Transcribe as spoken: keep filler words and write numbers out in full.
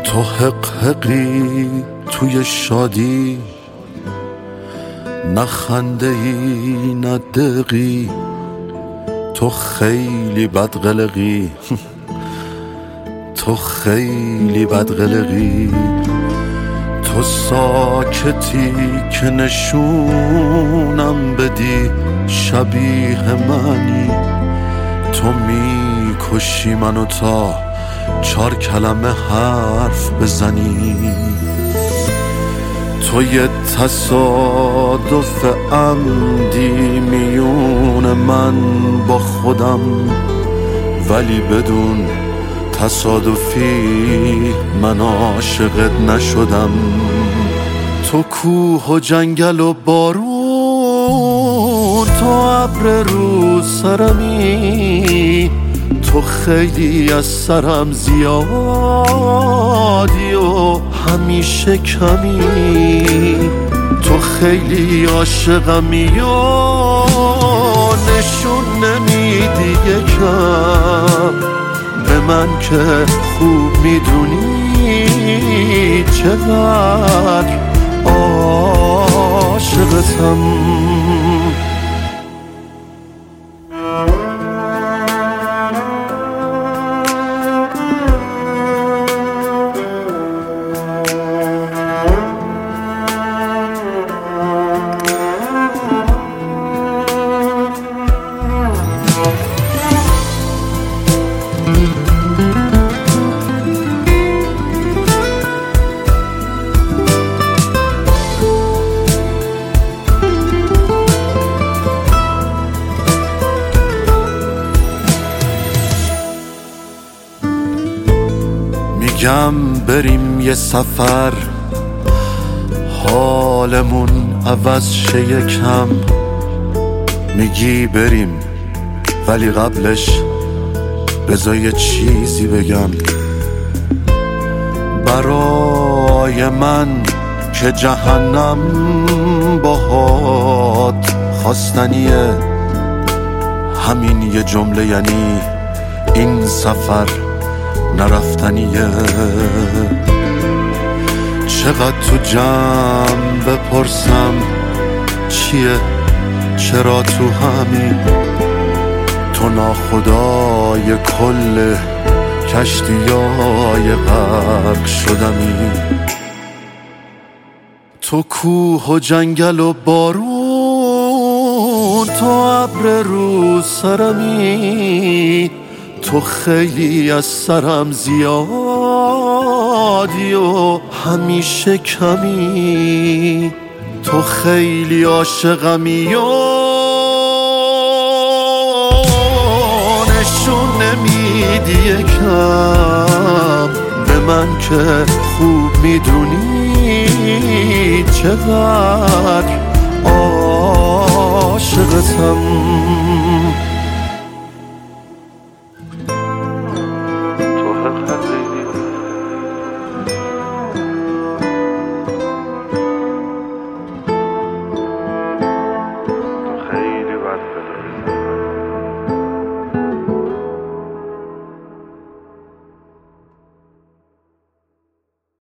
تو حق حقی توی شادی، نه خنده ای نه دقی، تو خیلی بدقلقی تو خیلی بدقلقی. تو ساکتی که نشونم بدی شبیه منی، تو میکشی منو تا چار کلمه حرف بزنی. تو یه تصادف عمدی میون من با خودم، ولی بدون تصادفی من عاشقت نشدم. تو کوه و جنگل و بارون، تو ابر رو سرمی، تو خیلی از سرم زیادی و همیشه کمی. تو خیلی عاشقمی و نشون نمیدی یکم به من که خوب میدونی چقدر عاشقتم. میگم بریم یه سفر، حالمون عوض شه یکم. میگی بریم ولی قبلش بذار یه چیزی بگم. برای من که جهنم باهات خواستنیه، همین یه جمله یعنی این سفر نرفتنیه. چقدر تو جمع بپرسم چیه چرا تو همین، تو ناخدای کل کشتیای غرق شدمی. تو کوه و جنگل و بارون، تو ابر رو سرمی، تو خیلی از سرم زیادی و همیشه کمی. تو خیلی عاشقمی و نشون نمیدی یکم به من که خوب میدونی چقدر عاشقتم.